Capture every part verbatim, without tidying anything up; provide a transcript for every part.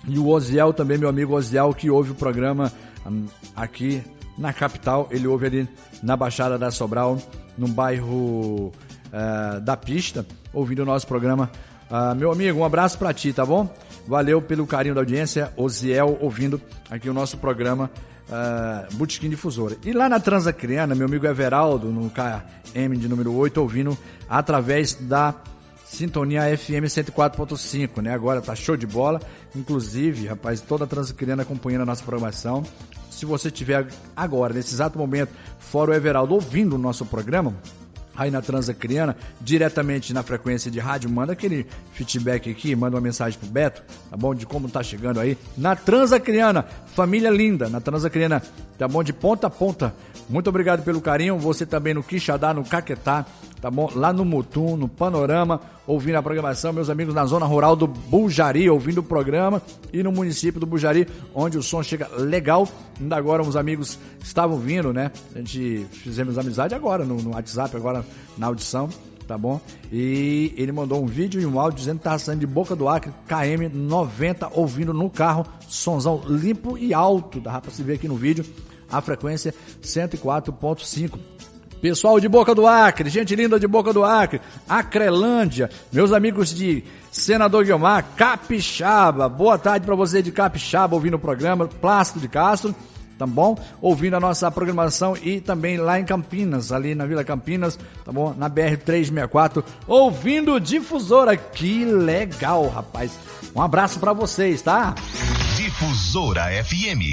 E o Oziel também, meu amigo Oziel, que ouve o programa um, aqui na capital. Ele ouve ali na Baixada da Sobral, no bairro uh, da Pista, ouvindo o nosso programa. Uh, meu amigo, um abraço pra ti, tá bom? Valeu pelo carinho da audiência, Oziel, ouvindo aqui o nosso programa uh, Botequim Difusora. E lá na Transacriana, meu amigo Everaldo, no K M de número oito, ouvindo através da Sintonia F M cento e quatro ponto cinco, né? Agora tá show de bola. Inclusive, rapaz, toda a Transacriana acompanhando a nossa programação. Se você tiver agora, nesse exato momento, fora o Everaldo, ouvindo o nosso programa, aí na Transacriana, diretamente na frequência de rádio, manda aquele feedback aqui, manda uma mensagem pro Beto, tá bom? De como tá chegando aí na Transacriana, família linda, na Transacriana, tá bom? De ponta a ponta. Muito obrigado pelo carinho, você também no Quixadá, no Caquetá, tá bom? Lá no Mutum, no Panorama, ouvindo a programação, meus amigos na zona rural do Bujari, ouvindo o programa, e no município do Bujari, onde o som chega legal. Ainda agora uns amigos estavam vindo, né? A gente fizemos amizade agora no, no WhatsApp, agora na audição, tá bom? E ele mandou um vídeo e um áudio dizendo que tava saindo de Boca do Acre, K M noventa, ouvindo no carro, sonzão limpo e alto, dá pra se ver aqui no vídeo, a frequência cento e quatro ponto cinco. Pessoal de Boca do Acre, gente linda de Boca do Acre, Acrelândia, meus amigos de Senador Guiomar, Capixaba, boa tarde para você de Capixaba, ouvindo o programa, Plácido de Castro, tá bom? Ouvindo a nossa programação e também lá em Campinas, ali na Vila Campinas, tá bom? Na B R trezentos e sessenta e quatro, ouvindo Difusora, que legal, rapaz. Um abraço para vocês, tá? Difusora F M.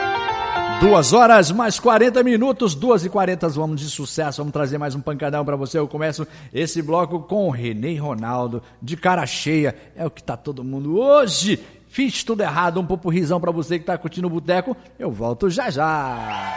Duas horas mais quarenta minutos, duas e quarenta, vamos de sucesso, vamos trazer mais um pancadão pra você. Eu começo esse bloco com o Renê Ronaldo, de cara cheia, é o que tá todo mundo hoje. Fiz tudo errado, um popurrizão pra você que tá curtindo o boteco, eu volto já já.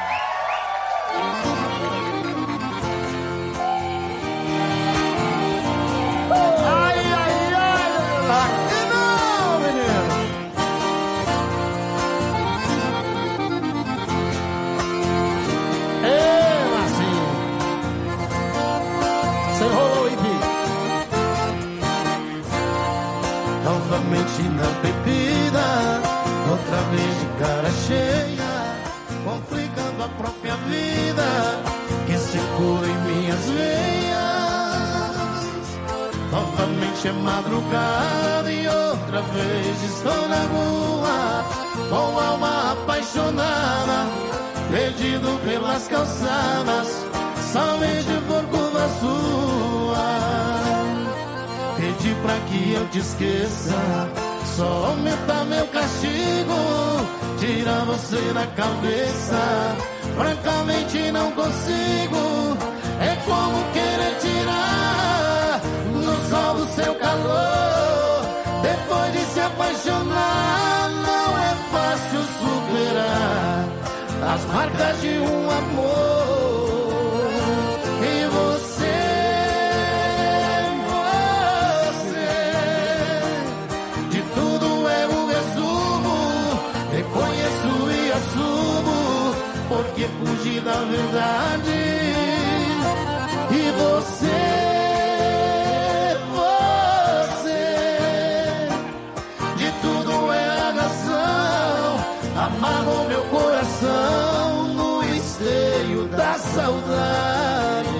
Novamente na bebida, outra vez de cara cheia, complicando a própria vida que circula em minhas veias. Novamente é madrugada e outra vez estou na rua, com alma apaixonada, perdido pelas calçadas, somente por culpa sua. Pedi pra que eu te esqueça, só aumenta meu castigo, tira você da cabeça, francamente não consigo, é como querer tirar no sol do seu calor, depois de se apaixonar, não é fácil superar as marcas de um amor, e você porque fugir da verdade, e você, você, de tudo é a razão, amarrou meu coração no esteio da saudade.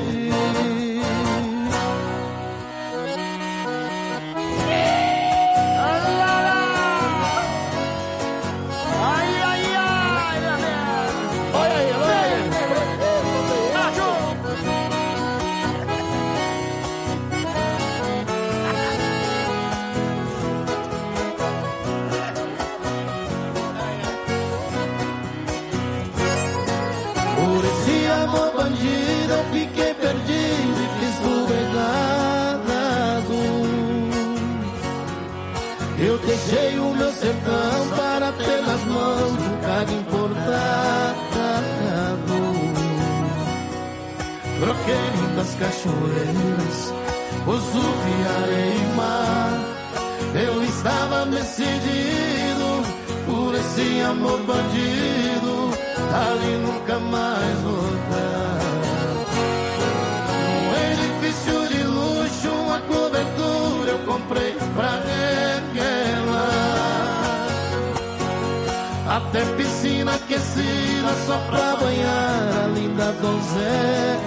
Eu fiquei perdido e fiz tudo errado. Eu deixei o meu sertão para ter nas mãos um carro importado. Troquei lindas cachoeiras por sul, areia e mar. Eu estava decidido por esse amor bandido, ali nunca mais voltar. De luxo, uma cobertura eu comprei pra ela. até piscina aquecida só pra banhar a linda donzela.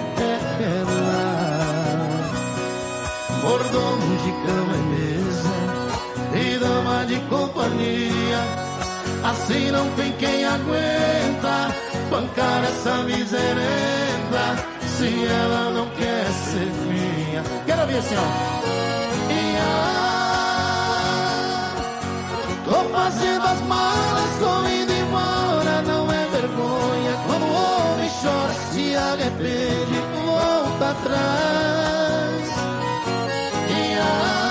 Mordomo de cama e mesa e dama de companhia, assim não tem quem aguenta bancar essa miserenta, se ela não quer ser minha. Quero ouvir assim, ó. E ah, tô fazendo as malas, tô indo embora, não é vergonha quando o homem chora, se arrepende, volta atrás. E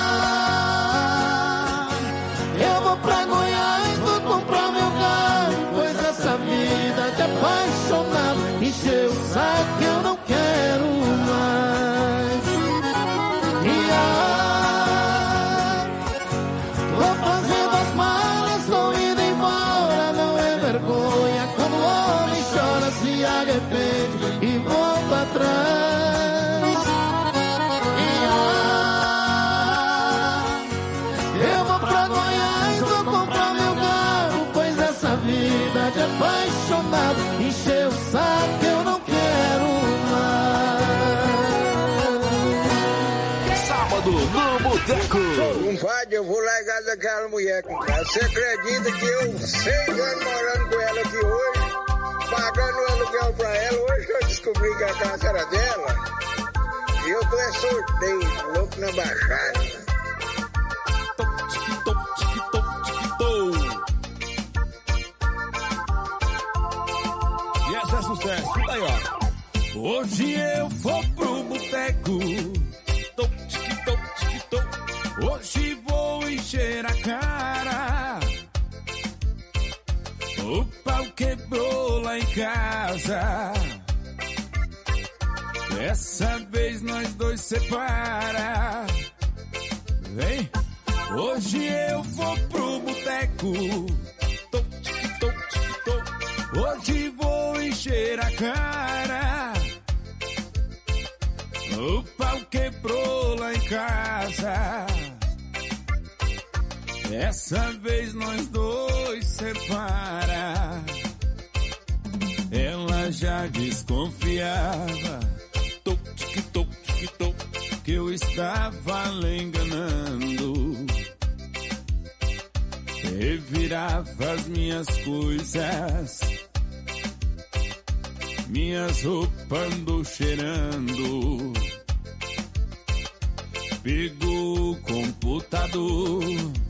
ah, eu vou pra Goiás, vou comprar meu carro, pois essa vida de apaixonado encheu o saco, eu não quero mais. E ah, tô fazendo as malas, tô indo embora, não é vergonha quando o homem chora, se arrepende e volta atrás. E ah, eu vou pra Goiás, vou comprar meu carro, pois essa vida de apaixonado encheu o saco, eu não quero mais. Sábado no Boteco. Compadre, eu vou largar daquela mulher com cara. Você acredita que eu, seis anos morando com ela aqui hoje, pagando o aluguel pra ela, hoje eu descobri que a casa era dela? E eu tô é sorteio, louco na baixada. E essa é sucesso, tá aí, ó. Hoje eu vou pro boteco, tô, tic, tô, tic, tô. Hoje vou encher a cara. O pau quebrou lá em casa. Dessa vez nós dois separa. Vem, hoje eu vou pro boteco, tô, tic, tô, tic, tô. Hoje vou encher a cara. O pau quebrou lá em casa. Dessa vez nós dois separa. Ela já desconfiava, tô, tic, tô, tic, tô, que eu estava lhe enganando. Revirava as minhas coisas, minhas roupas andou cheirando. Pegou o computador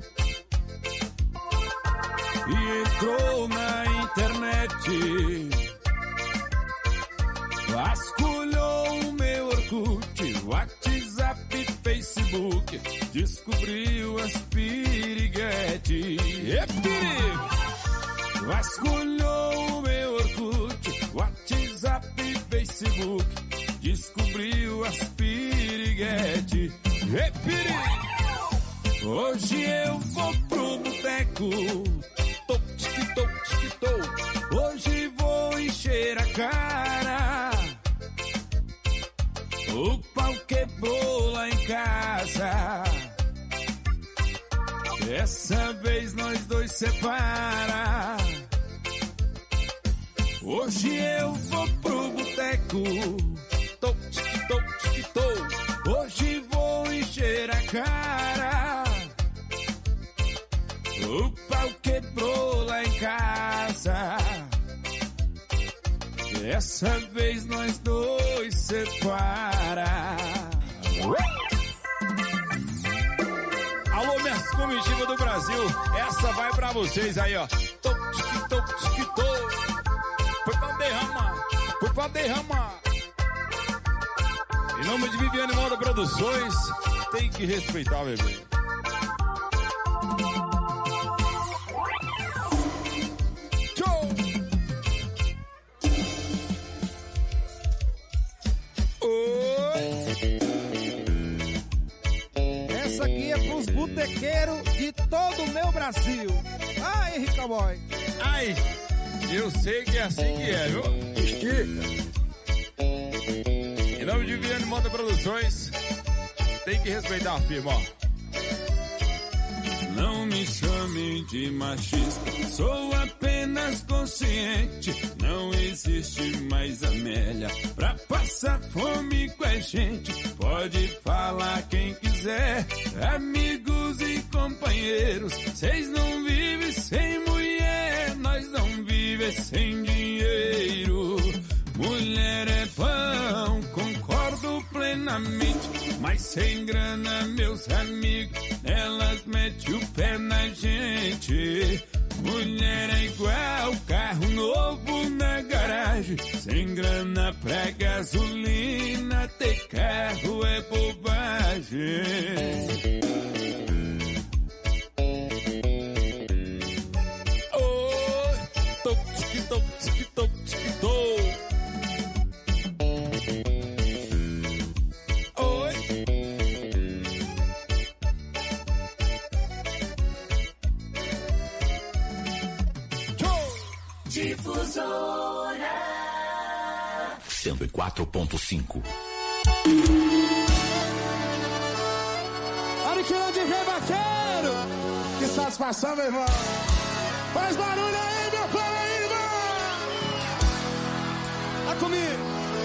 e entrou na internet. Vasculhou o meu Orkut, WhatsApp, Facebook, descobriu as piriguete. É perigo! Vasculhou o meu Orkut, WhatsApp, Facebook, descobriu as piriguete. É perigo! Hoje eu vou pro boteco, tô, tic, tô, tic, tô. Hoje vou encher a cara. O pau quebrou lá em casa. Dessa vez nós dois separa. Hoje eu vou pro boteco, tô, tic, tô, tic, tô. Hoje vou encher a cara. O pau quebrou lá em casa. Dessa vez nós dois separa. Alô, minhas comitivas do Brasil, essa vai pra vocês aí, ó. Tô, tic, tô, tic, tô. Foi pra derramar, foi pra derramar. Em nome de Viviane Moda Produções, tem que respeitar, bebê. Tchau! Essa aqui é pros botequeiros de todo o meu Brasil. Ai, Rica Boy. Ai, eu sei que é assim que é, viu? Estica. Em nome de Viviane Moda Produções, tem que respeitar a firma, ó. não me chame de machista. Sou apenas consciente, não existe mais Amélia pra passar fome com a gente. Pode falar quem quiser, amigos e companheiros. Cês não vivem sem mulher, nós não vivem sem dinheiro. Mulher é pão, concordo plenamente, mas sem grana, meus amigos, elas metem o pé na gente. Mulher é igual carro novo na garagem, sem grana pra gasolina, ter carro é bobagem. Oi, toc, tic, toc, tic, toc, tic, toc. Difusora cento e quatro ponto cinco. Olha que grande rei vaqueiro! Que satisfação, meu irmão! Faz barulho aí, meu pai, aí, irmão! Tá comigo!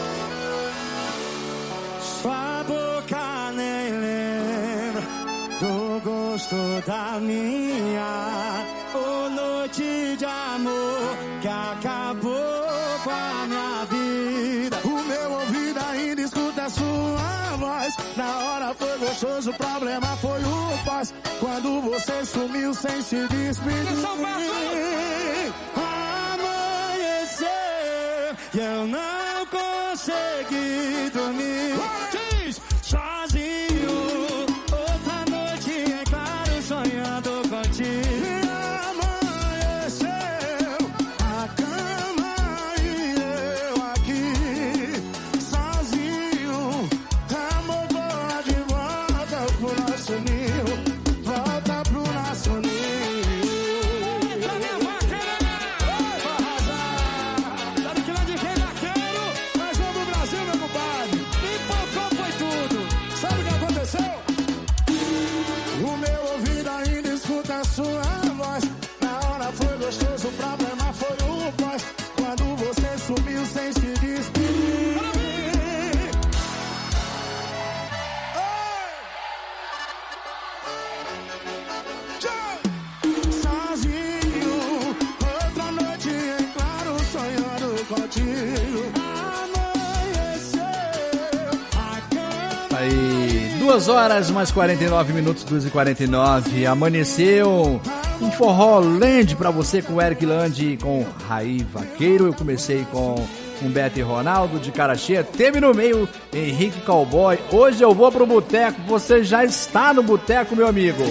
Sua boca nem lembra do gosto da minha oh, noite de amor que acabou com a minha vida. O meu ouvido ainda escuta a sua voz. Na hora foi gostoso, o problema foi o pós. Quando você sumiu sem se despedir, amanheceu e eu não consegui dormir. Sozinho, outra noite é claro, sonhando contigo. duas horas mais quarenta e nove minutos, duas e quarenta e nove. Amanheceu um forró land pra você com o Eric Land e com Raí Vaqueiro. Eu comecei com Humberto e Ronaldo de cara cheia. Teve no meio Henrique Cowboy. Hoje eu vou pro boteco. Você já está no boteco, meu amigo.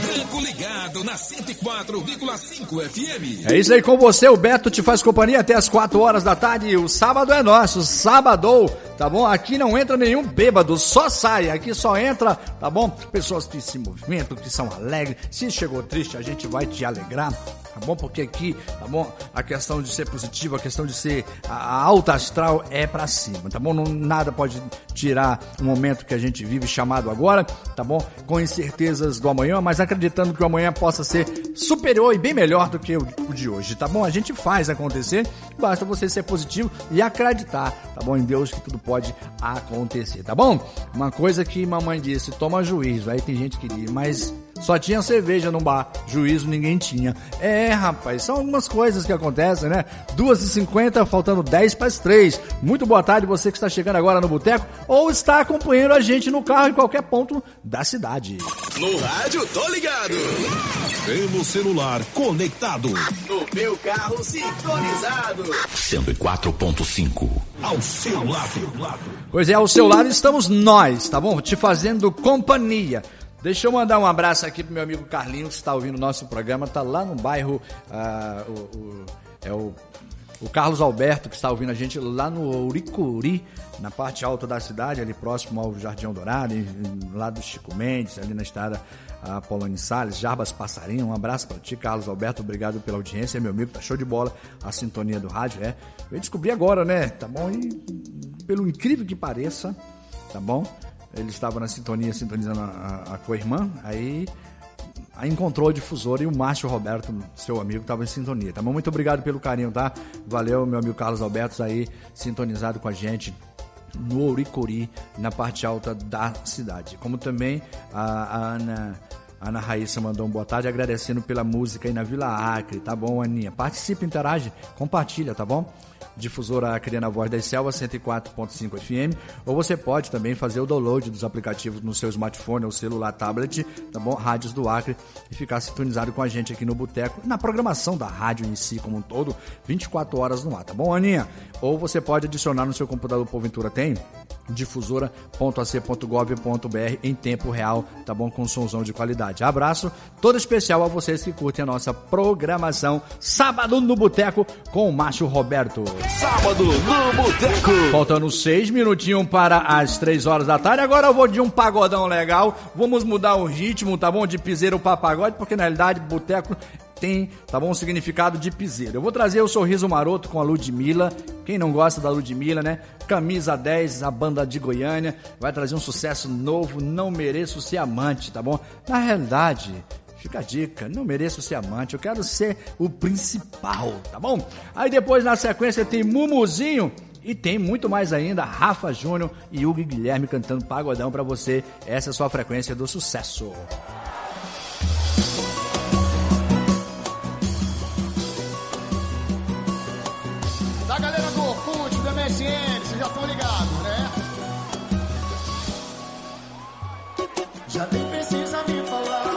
Ligado na cento e quatro vírgula cinco F M. É isso aí com você, o Beto te faz companhia até as quatro horas da tarde. O sábado é nosso, sábado, tá bom? Aqui não entra nenhum bêbado, só sai. Aqui só entra, tá bom? Pessoas que se movimentam, que são alegres. Se chegou triste, a gente vai te alegrar, tá bom? Porque aqui, tá bom? A questão de ser positivo, a questão de ser a, a alta astral é pra cima, tá bom? Não, nada pode tirar o momento que a gente vive chamado agora, tá bom? Com incertezas do amanhã, mas acreditando que o amanhã possa ser superior e bem melhor do que o, o de hoje, tá bom? A gente faz acontecer, basta você ser positivo e acreditar, tá bom? Em Deus que tudo pode acontecer, tá bom? Uma coisa que mamãe disse, toma juízo, aí tem gente que diz, mas só tinha cerveja no bar, juízo ninguém tinha. É, rapaz, são algumas coisas que acontecem, né? duas e cinquenta, faltando dez para as três. Muito boa tarde, você que está chegando agora no boteco ou está acompanhando a gente no carro em qualquer ponto da cidade. No rádio, tô ligado. Pelo celular, conectado. No meu carro, sintonizado. cento e quatro ponto cinco. Ao seu lado. Pois é, ao seu lado estamos nós, tá bom? Te fazendo companhia. Deixa eu mandar um abraço aqui pro meu amigo Carlinhos, que está ouvindo o nosso programa, tá lá no bairro, uh, o, o, é o, o Carlos Alberto, que está ouvindo a gente lá no Ouricuri, na parte alta da cidade, ali próximo ao Jardim Dourado, lá do Chico Mendes, ali na estrada uh, Polônia Salles, Jarbas Passarinho. Um abraço para ti, Carlos Alberto, obrigado pela audiência, meu amigo, tá show de bola a sintonia do rádio, é. Eu descobri agora, né, tá bom? E pelo incrível que pareça, tá bom? Ele estava na sintonia, sintonizando a, a, a co-irmã, aí encontrou a difusora e o Márcio Roberto, seu amigo, estava em sintonia, tá bom? Muito obrigado pelo carinho, tá? Valeu, meu amigo Carlos Alberto, aí sintonizado com a gente no Ouricuri, na parte alta da cidade. Como também a, a Ana... A Ana Raíssa mandou um boa tarde, agradecendo pela música aí na Vila Acre, tá bom, Aninha? Participa, interage, compartilha, tá bom? Difusora Acre na Voz das Selvas, cento e quatro ponto cinco F M, ou você pode também fazer o download dos aplicativos no seu smartphone ou celular, tablet, tá bom? Rádios do Acre, e ficar sintonizado com a gente aqui no Boteco, na programação da rádio em si como um todo, vinte e quatro horas no ar, tá bom, Aninha? Ou você pode adicionar no seu computador, porventura tem, difusora ponto a c ponto gov ponto b r em tempo real, tá bom? Com somzão de qualidade. Abraço todo especial a vocês que curtem a nossa programação Sábado no Boteco com o Márcio Roberto. Sábado no Boteco. Faltando seis minutinhos para as três horas da tarde. Agora eu vou de um pagodão legal. Vamos mudar o ritmo, tá bom? De piseiro para pagode, porque na realidade boteco tem, tá bom, um significado de piseiro. Eu vou trazer o Sorriso Maroto com a Ludmilla. Quem não gosta da Ludmilla, né? Camisa dez, a banda de Goiânia. Vai trazer um sucesso novo, Não Mereço Ser Amante, tá bom? Na realidade, fica a dica, não mereço ser amante, eu quero ser o principal, tá bom? Aí depois na sequência tem Mumuzinho e tem muito mais ainda, Rafa Júnior e Hugo Guilherme cantando pagodão pra você. Essa é a sua frequência do sucesso. Da galera do Orkut, do M S N, vocês já estão ligados, né? Já nem precisa me falar.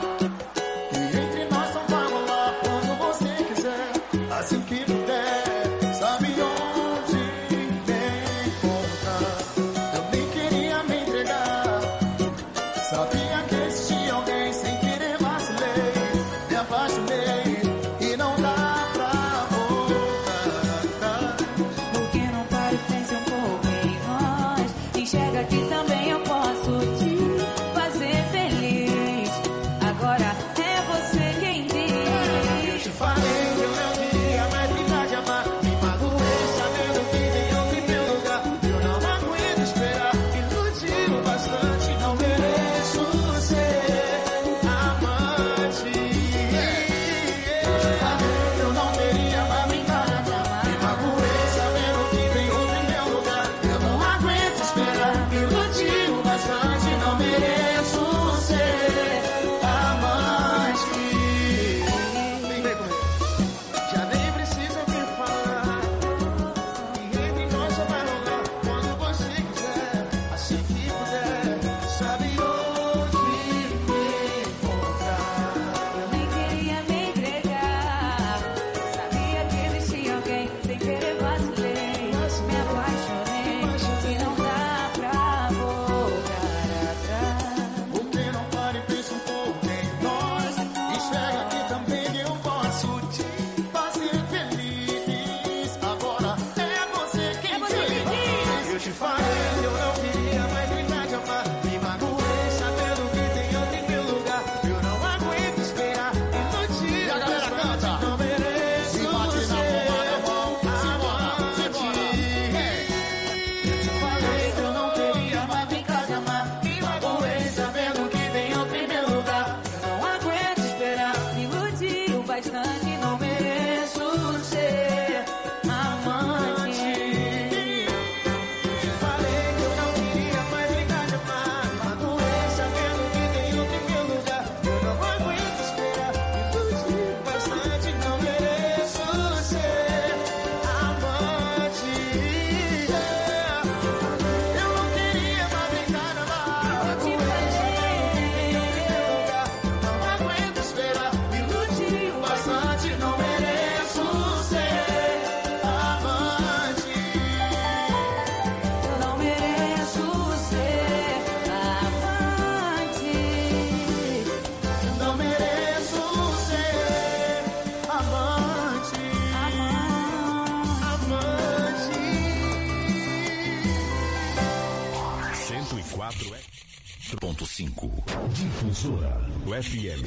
Difusora o F M.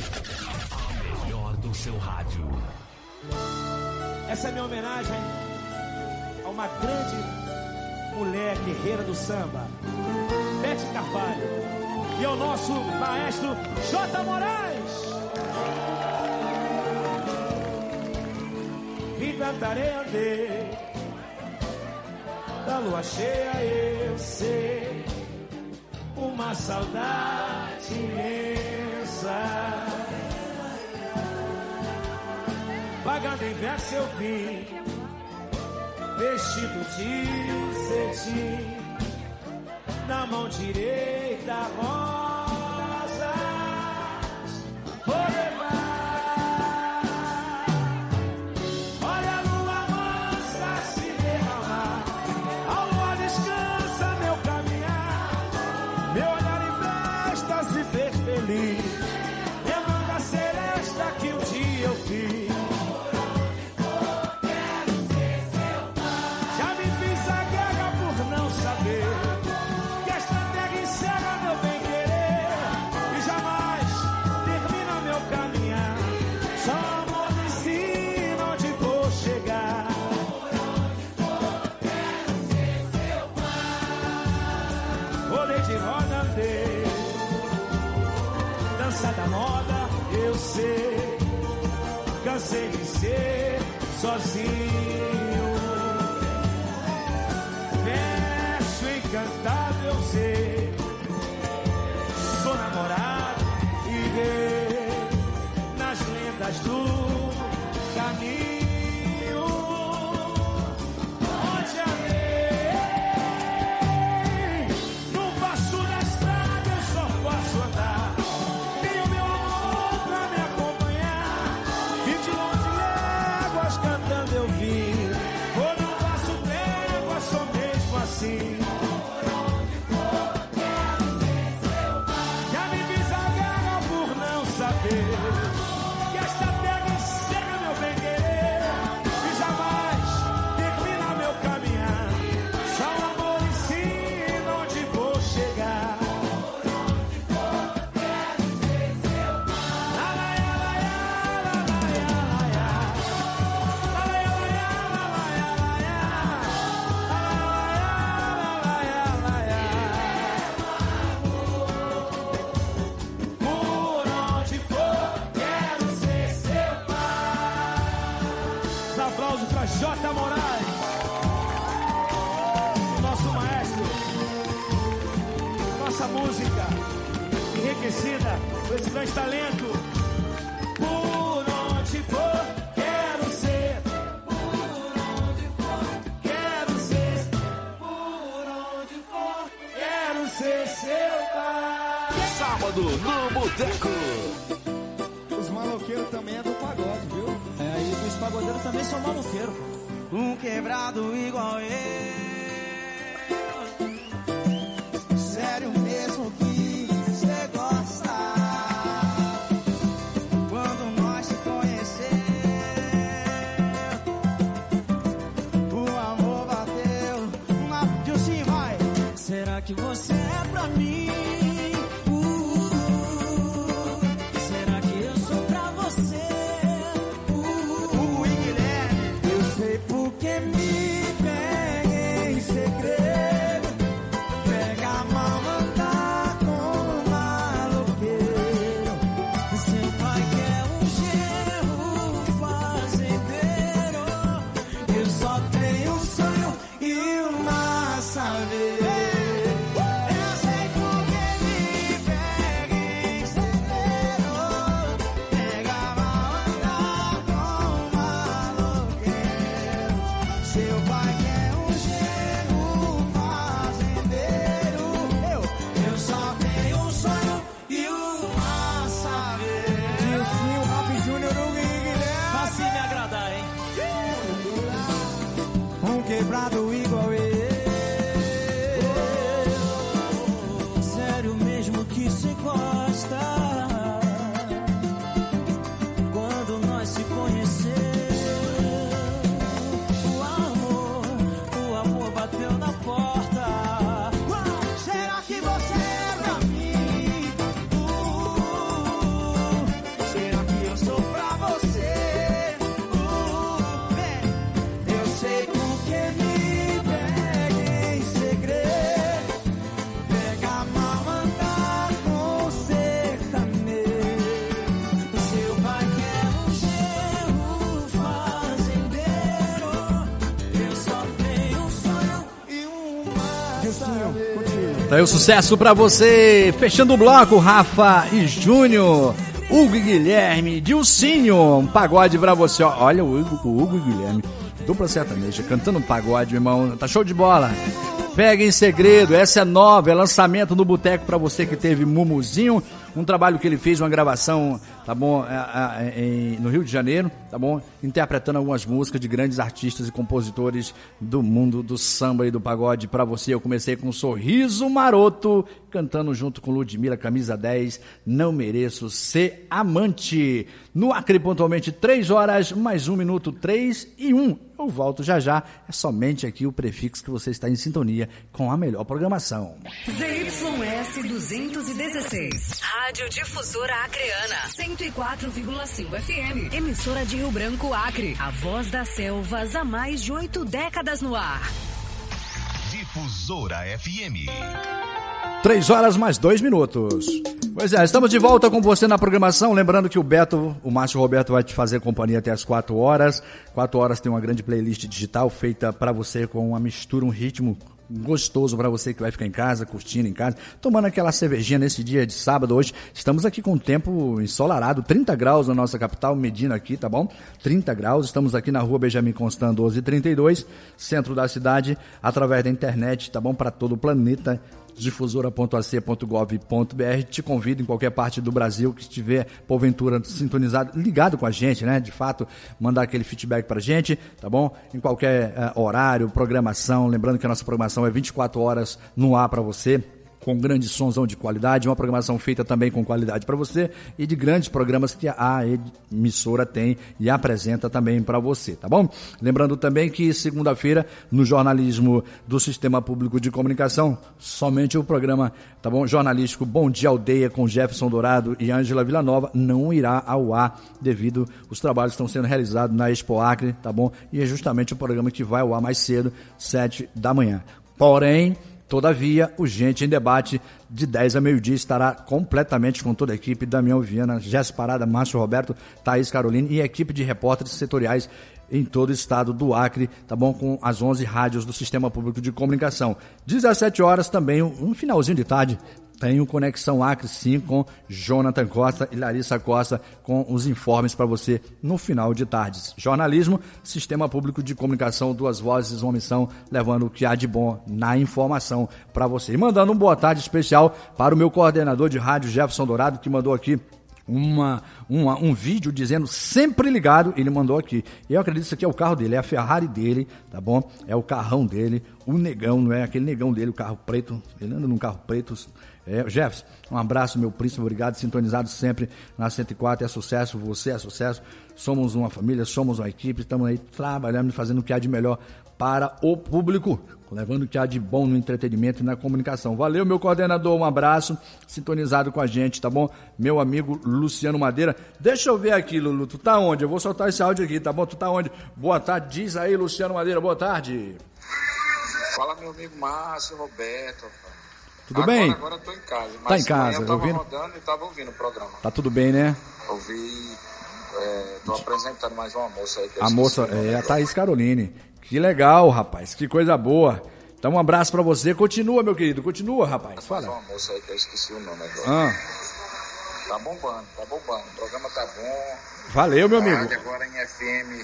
A melhor do seu rádio. Essa é minha homenagem a uma grande mulher guerreira do samba, Bete Carvalho, e ao nosso maestro J. Moraes. cantarei andei. Da lua cheia eu sei, uma saudade imensa. Pagando em verso eu vi, vestido de cetim, na mão direita rosas vou levar. Olha a lua mansa se derramar, a lua descansa meu caminhar, meu olhar em festa se fez feliz, demanda seresta que um dia eu fiz. Da moda eu sei, cansei de ser sozinho. Verso encantado eu sei, sou namorado e rei nas lendas do caminho. Onde amei, no passo da estrada eu só posso andar. Eu vi, quando eu faço trégua, sou mesmo assim. Já me fiz a guerra por não saber que esta terra encerra meu bem-querer e jamais termina meu caminhar. Só o amor ensina onde vou chegar. J. Moraes, nosso maestro, nossa música enriquecida com esse grande talento. Por onde for, quero ser. Por onde for, quero ser. Por onde for, quero ser seu pai. Sábado no Boteco. Os maloqueiros também é do pagode, viu? É, e os pagodeiros também são maloqueiros. Um quebrado igual eu, sério mesmo que você gosta. Quando nós se conhecer, o amor bateu na... Dilcinho, vai! Será que você é pra mim? Quebrado igual eu, sério mesmo que cê gosta. Quando nós se conhecer, o amor, o amor bateu na porta. Será que você é pra mim? Uh, será que eu sou pra você? Uh, eu sei com que me Tá aí o sucesso pra você. Fechando o bloco, Rafa e Júnior, Hugo e Guilherme, Dilcinho, um pagode pra você. Olha o Hugo, o Hugo e Guilherme, dupla sertaneja, cantando um pagode, meu irmão. Tá show de bola. Pega em Segredo, essa é nova, é lançamento no Boteco pra você que teve Mumuzinho, um trabalho que ele fez, uma gravação, tá bom, é, é, é, no Rio de Janeiro, tá bom, interpretando algumas músicas de grandes artistas e compositores do mundo do samba e do pagode pra você. Eu comecei com um Sorriso Maroto, cantando junto com Ludmilla, Camisa dez, Não Mereço Ser Amante. No Acre, pontualmente, três horas, mais um minuto, três e um. Eu volto já já, é somente aqui o prefixo que você está em sintonia com a melhor programação. Z Y S duzentos e dezesseis, Rádio Difusora Acreana, cento e quatro vírgula cinco F M, emissora de Rio Branco, Acre, a voz das selvas há mais de oito décadas no ar. Difusora F M. Três horas mais dois minutos. Pois é, estamos de volta com você na programação. Lembrando que o Beto, o Márcio Roberto, vai te fazer companhia até as quatro horas. Quatro horas tem uma grande playlist digital feita para você com uma mistura, um ritmo gostoso para você que vai ficar em casa, curtindo em casa, tomando aquela cervejinha nesse dia de sábado. Hoje estamos aqui com o tempo ensolarado, trinta graus na nossa capital, medindo aqui, tá bom? trinta graus, estamos aqui na rua Benjamin Constant doze trinta e dois, centro da cidade, através da internet, tá bom? Para todo o planeta. difusora ponto a c ponto gov ponto b r. Te convido em qualquer parte do Brasil que estiver, porventura, sintonizado, ligado com a gente, né? De fato, mandar aquele feedback pra gente, tá bom? Em qualquer uh, horário, programação. Lembrando que a nossa programação é vinte e quatro horas no ar pra você, com grandes sonzão de qualidade, uma programação feita também com qualidade para você e de grandes programas que a emissora tem e apresenta também para você, tá bom? Lembrando também que segunda-feira, no jornalismo do Sistema Público de Comunicação, somente o programa, tá bom? Jornalístico Bom Dia Aldeia com Jefferson Dourado e Ângela Villanova não irá ao ar devido aos trabalhos que estão sendo realizados na Expo Acre, tá bom? E é justamente o programa que vai ao ar mais cedo, sete da manhã. Porém, todavia, o Gente em Debate, de dez a meio-dia, estará completamente com toda a equipe, Damião Viana, Jéssica Parada, Márcio Roberto, Thaís Caroline e a equipe de repórteres setoriais em todo o estado do Acre, tá bom? Com as onze rádios do Sistema Público de Comunicação. dezessete horas também, um finalzinho de tarde, tem o Conexão Acre, sim, com Jonathan Costa e Larissa Costa, com os informes para você no final de tardes. Jornalismo, Sistema Público de Comunicação, duas vozes, uma missão, levando o que há de bom na informação para você. E mandando um boa tarde especial para o meu coordenador de rádio, Jefferson Dourado, que mandou aqui Uma, uma, um vídeo dizendo sempre ligado, ele mandou aqui. Eu acredito que isso aqui é o carro dele, é a Ferrari dele, tá bom? É o carrão dele, o negão, não é aquele negão dele, o carro preto, ele anda num carro preto. É, Jefferson, um abraço, meu príncipe, obrigado, sintonizado sempre na cento e quatro, é sucesso, você é sucesso, somos uma família, somos uma equipe, estamos aí trabalhando e fazendo o que há de melhor para o público, levando o que há de bom no entretenimento e na comunicação. Valeu, meu coordenador, um abraço, sintonizado com a gente, tá bom? Meu amigo Luciano Madeira, deixa eu ver aqui, Lulu, tu tá onde? Eu vou soltar esse áudio aqui, tá bom? Tu tá onde? Boa tarde, diz aí, Luciano Madeira, boa tarde. Fala, meu amigo Márcio Roberto. Tudo agora, bem? Agora eu tô em casa. Mas tá em casa, eu tava ouvindo? rodando e tava ouvindo o programa. Tá tudo bem, né? Ouvi, é, tô apresentando mais uma moça aí. Que a moça, é a Thaís Caroline. Que legal, rapaz, que coisa boa. Então um abraço pra você, continua, meu querido, continua, rapaz, fala. Mais uma moça aí que eu esqueci o nome agora. Ah. Tá bombando, tá bombando, o programa tá bom. Valeu, meu amigo. Agora em F M,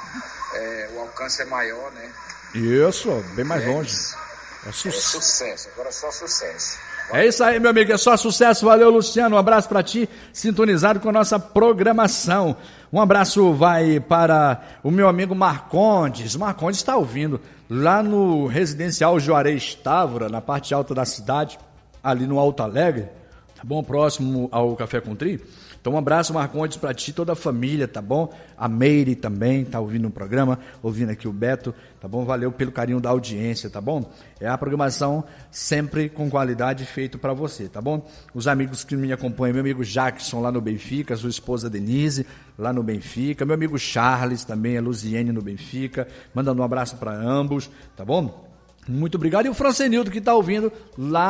é, o alcance é maior, né? Isso, bem mais é longe. Isso. É, su- é sucesso, agora é só sucesso. É isso aí, meu amigo, é só sucesso. Valeu, Luciano, um abraço pra ti, sintonizado com a nossa programação. Um abraço vai para o meu amigo Marcondes. Marcondes está ouvindo lá no residencial Juarez Távora, na parte alta da cidade, ali no Alto Alegre, tá bom? Próximo ao Café com Tri. Então um abraço, Marcondes, pra ti, toda a família, tá bom? A Meire também tá ouvindo o programa, ouvindo aqui o Beto, tá bom? Valeu pelo carinho da audiência, tá bom? É a programação sempre com qualidade feito pra você, tá bom? Os amigos que me acompanham, meu amigo Jackson lá no Benfica, sua esposa Denise lá no Benfica, meu amigo Charles também, a Luziene no Benfica, mandando um abraço pra ambos, tá bom? Muito obrigado. E o Francenildo que tá ouvindo lá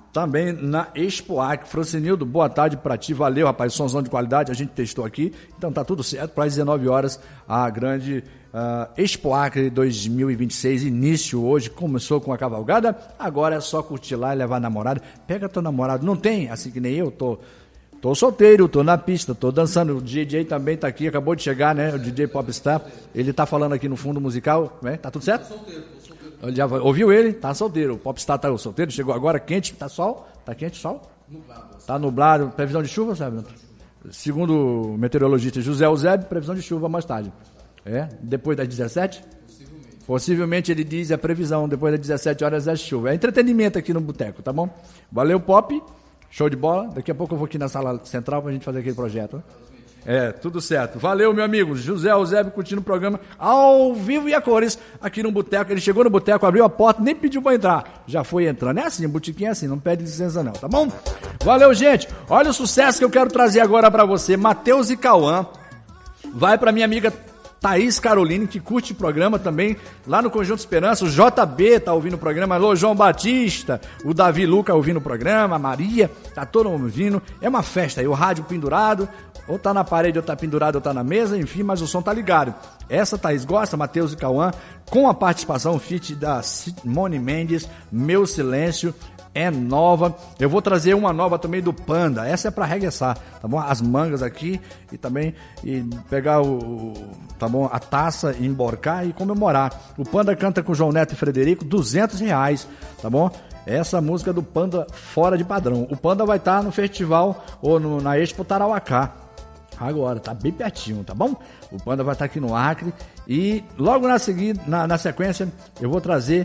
também na Expo Acre. Francinildo, boa tarde pra ti, valeu, rapaz, somzão de qualidade, a gente testou aqui, então tá tudo certo, para as dezenove horas, a grande uh, Expo Acre dois mil e vinte e seis, início hoje, começou com a cavalgada, agora é só curtir lá e levar namorado, pega teu namorado, não tem, assim que nem eu, tô, tô solteiro, tô na pista, tô dançando, o D J também tá aqui, acabou de chegar, né, o D J Popstar, ele tá falando aqui no fundo musical, né, tá tudo certo? Tô solteiro, tô solteiro. Já ouviu ele? Tá solteiro. O Popstar tá solteiro, chegou agora quente, tá sol? Tá quente, sol? Nublado. Tá nublado. Previsão de chuva, sabe? Segundo o meteorologista José Eusébio, previsão de chuva mais tarde. É? Depois das dezessete? Possivelmente. Possivelmente ele diz a previsão, depois das dezessete horas é chuva. É entretenimento aqui no boteco, tá bom? Valeu, Pop. Show de bola. Daqui a pouco eu vou aqui na sala central pra gente fazer aquele projeto. É, tudo certo. Valeu, meu amigo. José Eusébio curtindo o programa ao vivo e a cores aqui no boteco. Ele chegou no boteco, abriu a porta, nem pediu pra entrar. Já foi entrando. É assim, botiquinho é assim, não pede licença não, tá bom? Valeu, gente. Olha o sucesso que eu quero trazer agora pra você. Matheus e Cauã. Vai pra minha amiga Thaís Caroline, que curte o programa também, lá no Conjunto Esperança. O J B tá ouvindo o programa, alô, João Batista, o Davi Luca ouvindo o programa, a Maria, tá todo mundo ouvindo. É uma festa aí, o rádio pendurado, ou tá na parede, ou tá pendurado, ou tá na mesa, enfim, mas o som tá ligado. Essa Thaís gosta, Matheus e Cauã, com a participação feat da Simone Mendes, Meu Silêncio, é nova. Eu vou trazer uma nova também do Panda. Essa é pra arregaçar, tá bom? As mangas aqui e também e pegar o, tá bom? A taça e emborcar e comemorar. O Panda canta com João Neto e Frederico, duzentos reais, tá bom? Essa música do Panda fora de padrão. O Panda vai estar no festival ou no, na Expo Tarauacá. Agora, tá bem pertinho, tá bom? O Panda vai estar aqui no Acre e logo na, seguida, na, na sequência eu vou trazer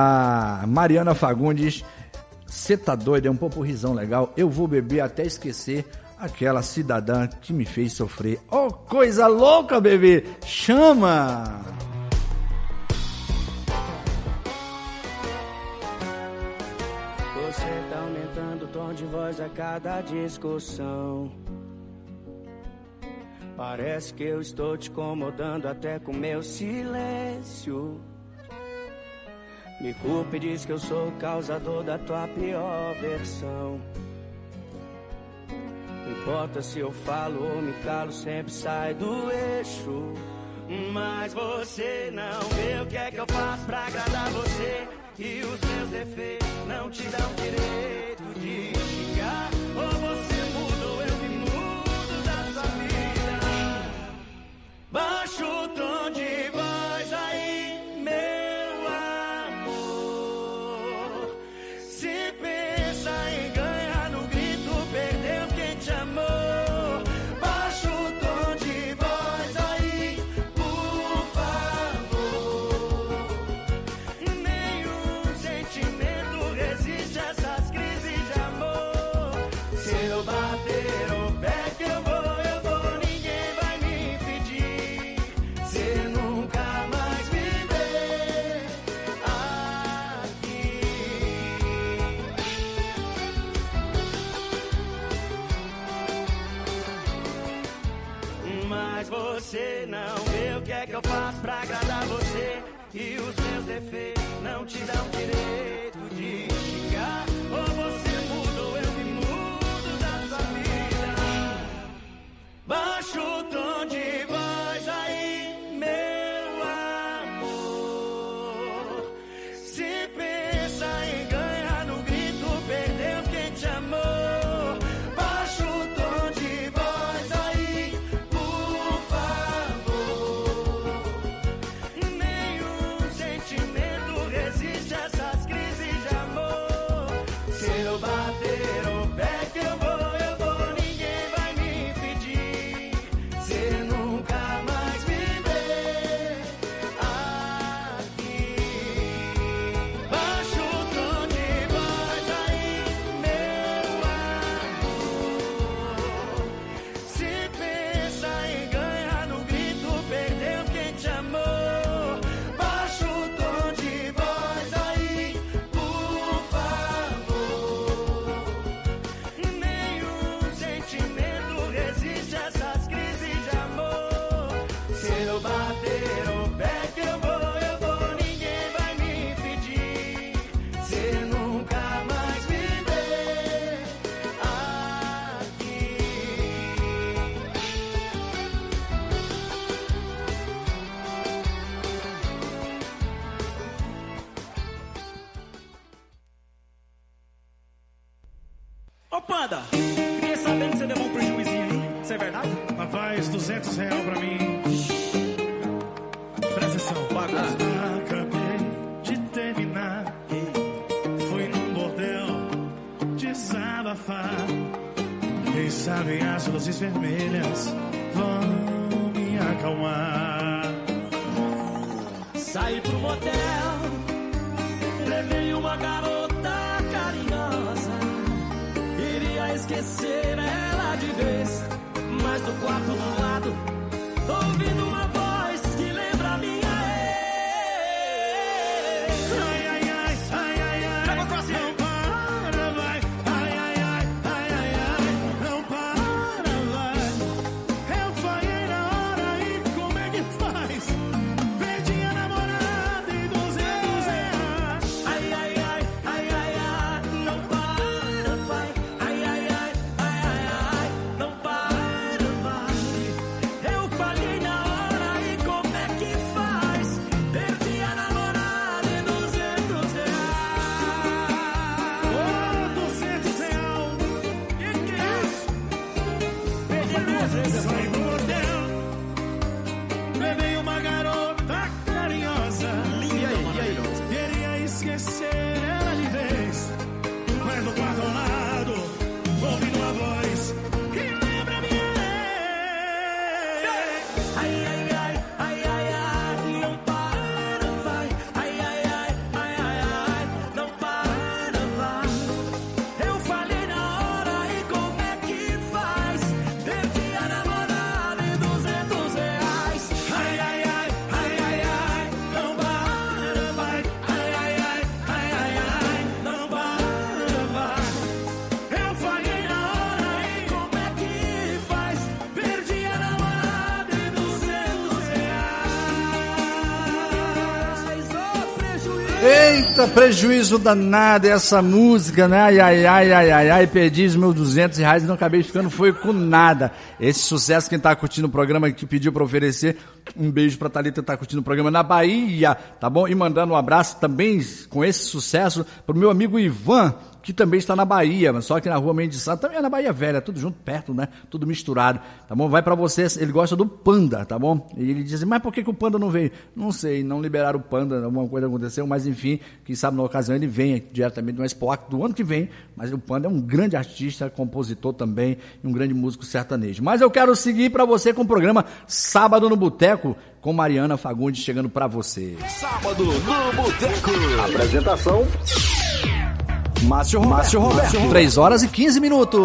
a Mariana Fagundes. Cê tá doido, é um popurrizão legal. Eu vou beber até esquecer aquela cidadã que me fez sofrer. Oh, coisa louca, bebê! Chama! Você tá aumentando o tom de voz a cada discussão. Parece que eu estou te incomodando até com meu silêncio. Me culpa e diz que eu sou o causador da tua pior versão. Não importa se eu falo ou me calo, sempre sai do eixo. Mas você não vê o que é que eu faço pra agradar você. E os meus defeitos não te dão direito de xingar. Ou você muda ou eu me mudo da sua vida. Baixa o tom de voz aí, meu. Você não vê o que é que eu faço pra agradar você. E os meus defeitos não te dão direito de xingar. Ou você muda ou eu me mudo da sua vida. Baixa o tom de voz aí, meu amor. Se pensa em ganhar no grito, perdeu quem te amou. Baixa o tom de voz aí. Bater o pé que eu vou, eu vou, ninguém vai me impedir. Cê não Ô, Panda, fiquei sabendo que você levou um prejuízinho aí. Isso é verdade? Rapaz, duzentos reais pra mim. Presta atenção. Ah. Acabei de terminar. Fui num bordel desabafar. Quem sabe as luzes vermelhas vão me acalmar. Saí pro motel, levei uma garota carinhosa. Iria esquecer ela de vez, mas do quarto do lado tô ouvindo uma voz que lembra a minha ex. Ai, ai, ai, ai, ai, ai. Vai, vai, vai. Não para, vai. Ai, ai, ai, ai, ai, ai. Não para, vai. Eu falhei na hora e como é que faz? Perdi a namorada e duzentos reais. Ai, ai, ai, ai, ai, ai. Não para, vai. Ai, ai, ai, ai, ai, ai. Não para, vai. Eu falhei na hora e como é que faz? Perdi a namorada e duzentos reais. Ô, duzentos reais. Que que é isso? Perdi duas vezes. Saí do motel, levei uma garota carinhosa. Linda, maravilhosa. Queria esquecer ela de vez, mas do quarto ao lado, ouvindo uma voz que lembra minha ex. Ai, ai, ai, ai, ai, ai, não para, vai. Ai, ai, ai, ai, ai, ai, não para, vai. Eu falhei na hora e como é que faz? Perdi a namorada e duzentos reais. Ai, ai, ai, ai, ai, ai, não para, vai. Ai, ai, ai, ai, ai, ai, Não para, vai. Eu falhei na hora e como é que faz? Perdi a namorada e duzentos reais. Ô, prejuízo. Eita, prejuízo danado essa música, né? Ai, ai, ai, ai, ai, ai, perdi os meus duzentos reais e não acabei ficando foi com nada. Esse sucesso, quem tá curtindo o programa, que pediu pra oferecer, um beijo pra Thalita, que tá curtindo o programa na Bahia, tá bom? E mandando um abraço também com esse sucesso pro meu amigo Ivan, que também está na Bahia, mas só aqui na rua Mendes Santo, também é na Bahia Velha, tudo junto, perto, né? Tudo misturado, tá bom? Vai pra você, ele gosta do Panda, tá bom? E ele diz, mas por que, que o Panda não veio? Não sei, não liberaram o Panda, alguma coisa aconteceu, mas enfim, quem sabe na ocasião ele venha diretamente do Expo Acre do ano que vem, mas o Panda é um grande artista, compositor também, e um grande músico sertanejo. Mas eu quero seguir pra você com o programa Sábado no Boteco, com Mariana Fagundes chegando pra você. Sábado no Boteco. Apresentação Márcio Roberto. Márcio Roberto. três horas e quinze minutos.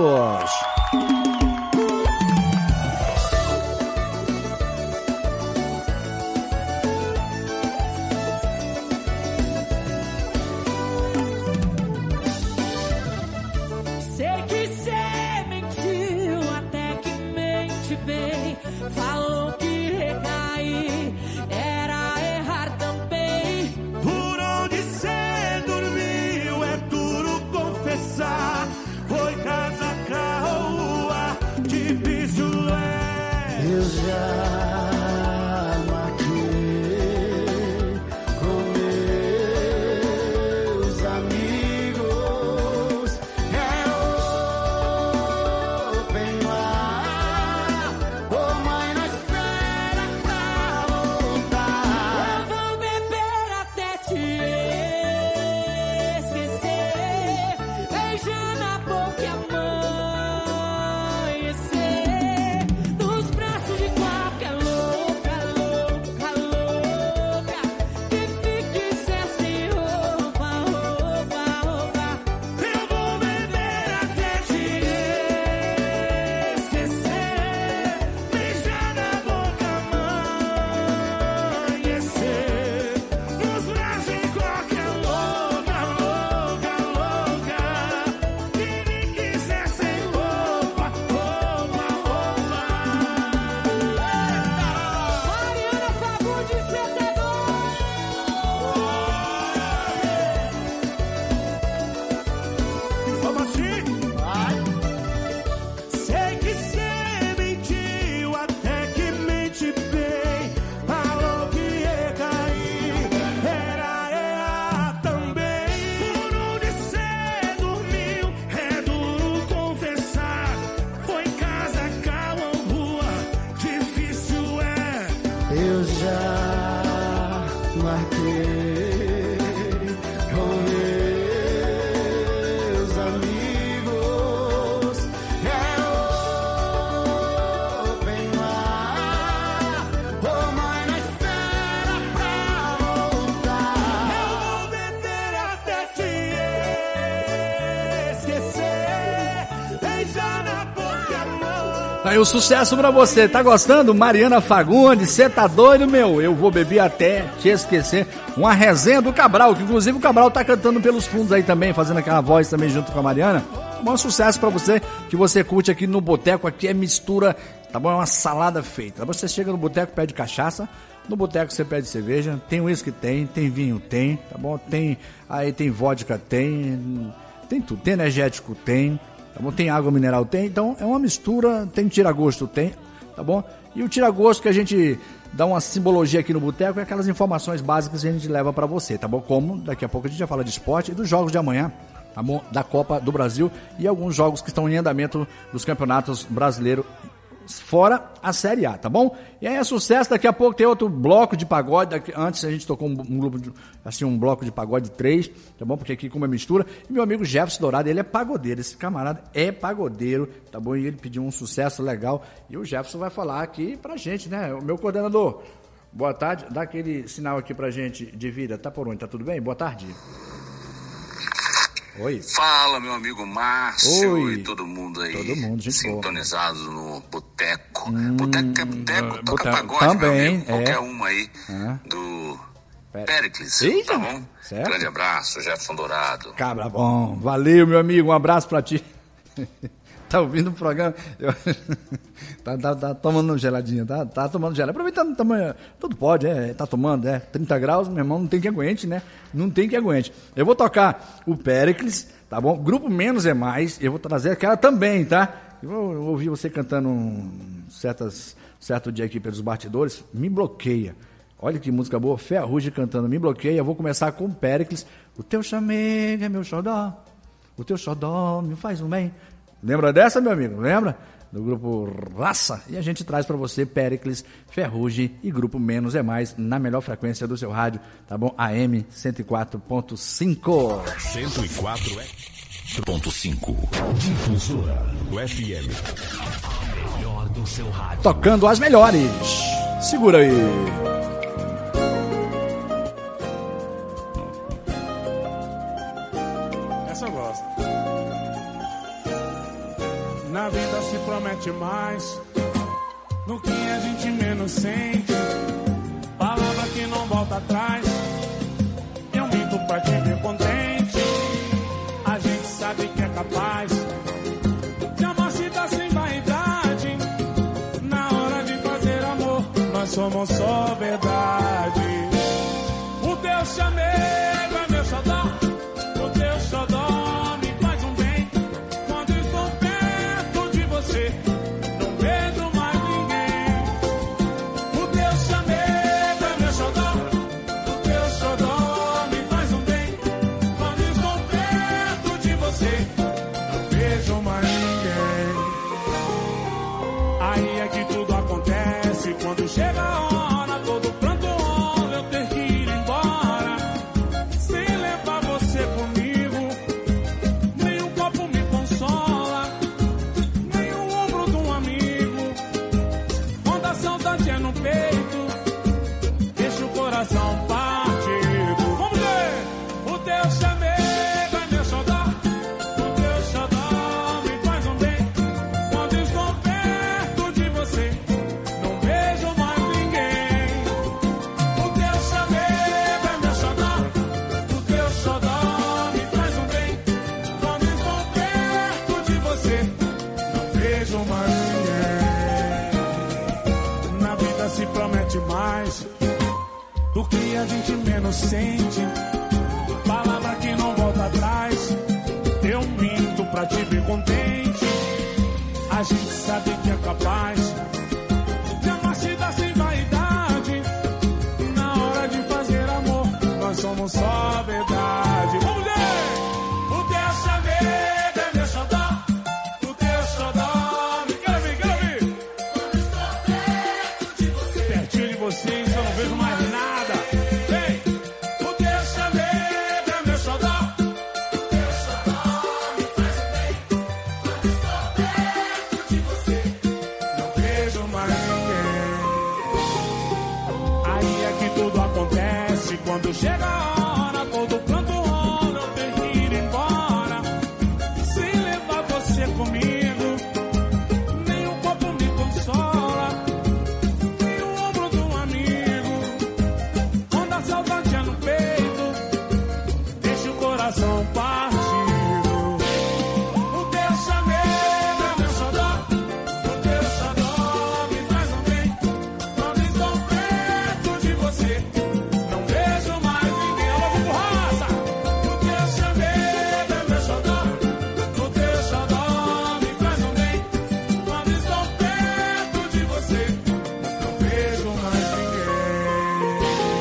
Sei que cê mentiu, até que mente bem. Falou que recair era errar também. Por onde cê dormiu é duro confessar. Foi casa, carro já marquei com meus amigos. É open bar, oh mãe, não espera pra voltar. Eu vou beber até te esquecer, beijar na boca, amor. Aí o sucesso pra você, tá gostando? Mariana Fagundes, cê tá doido, meu? Eu vou beber até te esquecer. Uma resenha do Cabral, que inclusive o Cabral tá cantando pelos fundos aí também, fazendo aquela voz também junto com a Mariana. Um sucesso pra você, que você curte aqui no boteco. Aqui é mistura, tá bom? É uma salada feita. Você chega no boteco, pede cachaça. No boteco você pede cerveja. Tem uísque, tem. Tem vinho, tem. Tá bom? Tem, aí tem vodka, tem. Tem tudo. Tem energético, tem. Tá bom? Tem água mineral, tem. Então é uma mistura. Tem tira-gosto, tem. Tá bom? E o tira-gosto que a gente dá uma simbologia aqui no boteco é aquelas informações básicas que a gente leva pra você, tá bom? Como daqui a pouco a gente já fala de esporte e dos jogos de amanhã, tá bom? Da Copa do Brasil e alguns jogos que estão em andamento dos campeonatos brasileiros, fora a Série A, tá bom? E aí é sucesso, daqui a pouco tem outro bloco de pagode. Daqui, antes a gente tocou um, um grupo de, assim, um bloco de pagode três, tá bom? Porque aqui como é mistura. E meu amigo Jefferson Dourado, ele é pagodeiro, esse camarada é pagodeiro, tá bom? E ele pediu um sucesso legal. E o Jefferson vai falar aqui pra gente, né? O meu coordenador, boa tarde, dá aquele sinal aqui pra gente de vida, tá por onde? Tá tudo bem? Boa tarde. Oi. Fala, meu amigo Márcio. Oi. E todo mundo aí todo mundo, gente sintonizado boa. No boteco. Hum, boteco que é boteco, uh, toca boteco. pagode, Também, meu amigo. é. Qualquer uma aí ah. do Pera. Péricles, Eita, tá bom? certo. Grande abraço, Jefferson Dourado. Cabra bom, valeu, meu amigo, um abraço pra ti. Tá ouvindo o programa? Eu... tá, tá, tá tomando geladinha, tá, tá tomando gelada. Aproveitando também, tudo pode, é, tá tomando, é, trinta graus, meu irmão, não tem que aguente, né? Não tem que aguente. Eu vou tocar o Péricles, tá bom? Grupo Menos é Mais, eu vou trazer aquela também, tá? Eu vou ouvir você cantando um certas, certo dia aqui pelos bastidores, Me Bloqueia. Olha que música boa, Ferrugem cantando Me Bloqueia. Eu vou começar com o Péricles. O teu chamego é meu xodó, o teu xodó me faz um bem. Lembra dessa, meu amigo? Lembra? Do grupo Raça. E a gente traz pra você Péricles, Ferrugem e Grupo Menos é Mais na melhor frequência do seu rádio, tá bom? A M cento e quatro ponto cinco. cento e quatro ponto cinco. Difusora. O F M. A melhor do seu rádio. Tocando as melhores. Segura aí. Essa eu gosto. Na vida se promete mais no que a gente menos sente. Palavra que não volta atrás. Eu minto pra te ver contente. A gente sabe que é capaz de amar se dá sem vaidade. Na hora de fazer amor, nós somos só verdade. O teu chamego é meu xodó. O teu xodó me faz um bem. Quando estou perto de você, não vejo mais ninguém. O teu chamego é meu xodó. O teu xodó me faz um bem. Quando estou perto de você, não vejo mais ninguém. Aí é que tudo acontece. Quando chega a hora, todo pranto olha eu ter que ir embora. Sem levar você comigo, nem um copo me consola, nem o ombro de um amigo. Quando a saudade é no peito, deixa o coração partido. Vamos ver! O teu chamego é meu xodó. O teu xodó me faz um bem. Quando estou perto de você, não vejo mais ninguém. O teu chamego é meu xodó. O teu xodó me faz um bem. Quando estou perto de você, não vejo mais ninguém. Na vida se promete mais do que a gente menos sente. Palavra que não volta atrás. Eu minto pra te ver contente. A gente sabe que é capaz de amar se dá sem vaidade. Na hora de fazer amor, nós somos só verdade. Vamos ver! O teu chamego é meu xodó. O teu xodó me quero ouvir, quero ouvir. Pertinho de vocês, eu não vejo vejo mais nada. Vem, o teu chamego é meu xodó. O teu xodó me faz bem. Quando estou perto de você, não vejo mais ninguém. Aí é que tudo acontece. Quando chega a hora, todo pranto rola, eu tenho que ir embora. Sem levar você comigo, nem um copo me consola, nem o ombro de um amigo. Quando a saudade é no peito, deixa o coração partido. O teu chamego é meu xodó. O teu xodó me faz um bem. Quando estou perto de você, não vejo mais ninguém. Alô, raça! O teu chamego é meu xodó. O teu xodó me faz um bem. Quando estou perto de você, não vejo mais ninguém.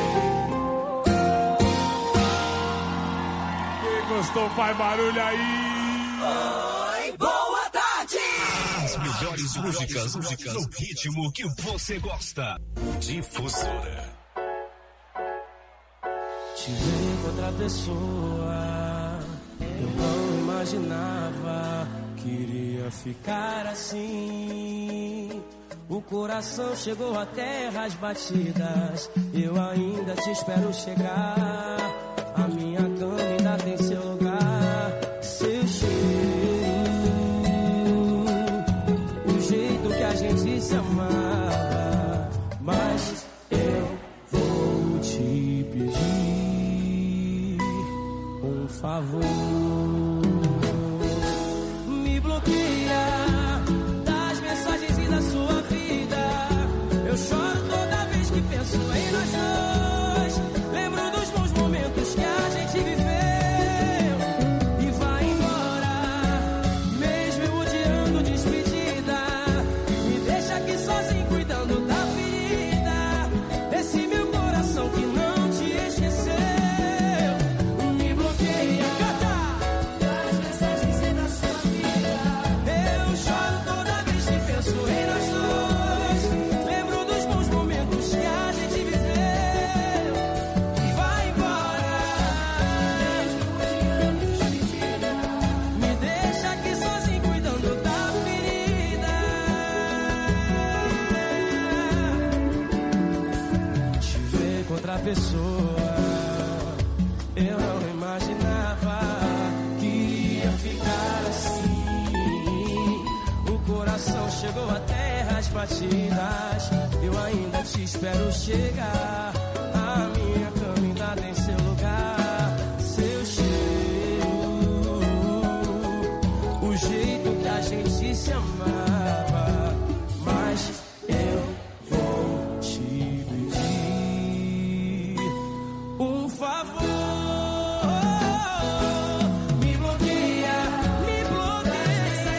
Quem gostou faz barulho aí. Oi, boa tarde! As melhores músicas, músicas no ritmo que você gosta. Difusora. Te ver com outra pessoa, eu não imaginava que iria ficar assim. O coração chegou a terras batidas, eu ainda te espero chegar. A minha cama ainda tem seu lugar, seu cheiro, o jeito que a gente se amava. Mas eu vou te pedir um favor. Me bloqueia das mensagens e da sua vida. Eu choro toda vez que penso em nós dois. Lembro dos bons momentos que a gente viveu e vai embora, mesmo eu odiando despedida. Me deixa aqui sozinho cuidando da vida desse meu coração que não te esqueceu. Me bloqueia, canta das mensagens e da sua vida. Eu choro toda vez que penso em nós dois. Lembro dos bons momentos que a gente viveu e vai embora, me deixa aqui sozinho cuidando da ferida. Te ver com outra pessoa, eu não imaginava que iria ficar assim. O coração chegou a terras batidas, eu ainda te espero chegar. A minha cama ainda tem seu lugar, seu cheiro, o jeito que a gente se amava. Mas eu vou te pedir um favor. Me bloqueia, me bloqueia.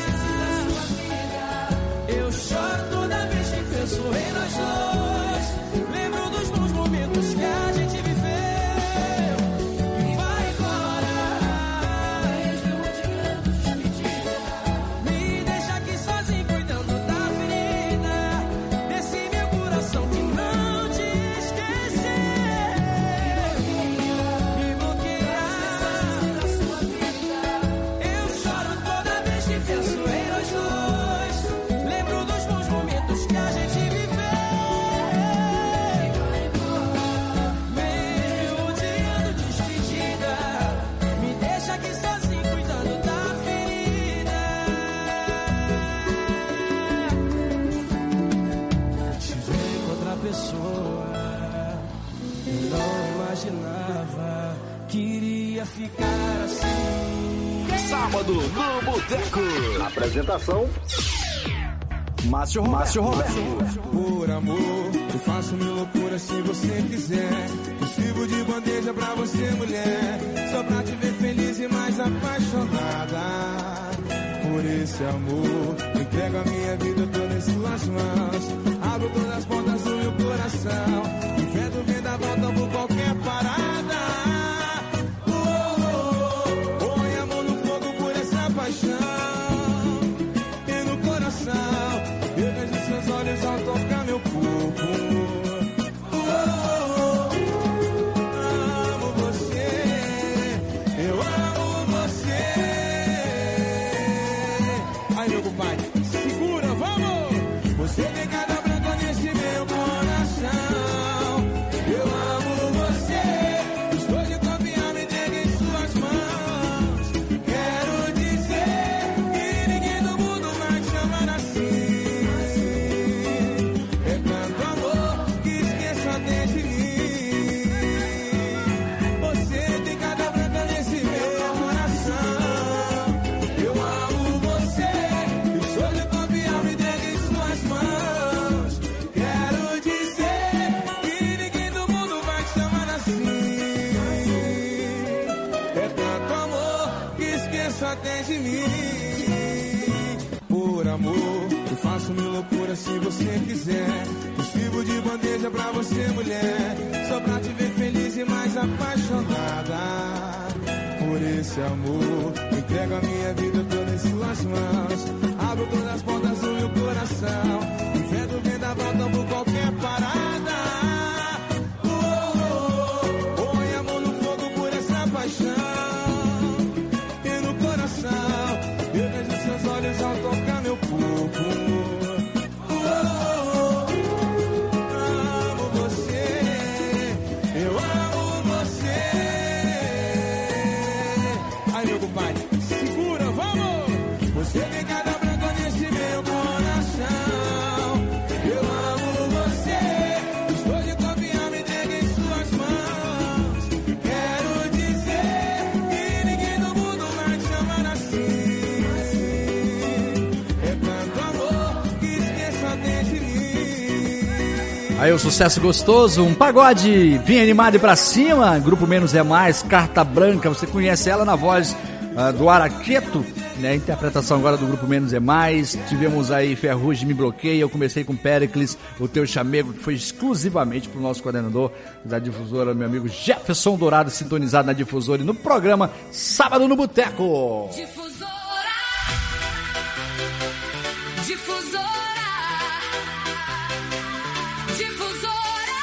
Eu choro toda vez que penso em nós dois. Lembro dos bons momentos que a gente viveu e vai embora, mesmo eu odiando despedida. Me deixa aqui sozinho cuidando da ferida desse meu coração que não te esqueceu. Me bloqueia da sua vida. Eu choro toda vez que penso em nós dois. Lembro dos bons momentos que a gente viveu. Mesmo odiando despedida, me deixa aqui sozinho cuidando da ferida. Te ver com outra pessoa, eu não imaginava que iria ficar assim. Sábado no Boteco. Apresentação: Márcio Roberto. Márcio Roberto. Por amor, eu faço mil loucuras se você quiser. Eu sirvo de bandeja pra você, mulher, só pra te ver feliz e mais apaixonada. Por esse amor, eu entrego a minha vida toda em suas mãos. Abro todas as portas do meu coração. Enfrento o vendaval por qualquer parada. Oh, oh, oh. Põe amor no fogo por essa paixão. E no coração eu vejo seus olhos ao tocar meu corpo. Oh, oh, oh. você quiser. Escrevo de bandeja pra você, mulher, só pra te ver feliz e mais apaixonada. Por esse amor, entrego a minha vida toda em suas mãos. Abro todas as portas do meu coração. Vendo vendaval, tomo qualquer parada. Oh, oh, oh. Põe amor no fogo por essa paixão. E no coração, eu vejo seus olhos ao tocar meu corpo. Oh, oh, oh. Amo você, eu amo você. Aí, meu compadre, segura, vamos! Você tem cada branco nesse meu coração. Eu amo você, estou de confiar, me entregue em suas mãos. Quero dizer que ninguém no mundo vai te amar assim. É tanto amor que esqueça até de mim. Aí o sucesso gostoso, um pagode bem animado e pra cima, Grupo Menos é Mais, Carta Branca, você conhece ela na voz uh, do Araqueto, né? Interpretação agora do Grupo Menos é Mais. Tivemos aí Ferrugem Me Bloqueia, eu comecei com Péricles, O Teu Chamego, que foi exclusivamente pro nosso coordenador da difusora, meu amigo Jefferson Dourado, sintonizado na difusora e no programa Sábado no Boteco. Difusora, difusora, difusora,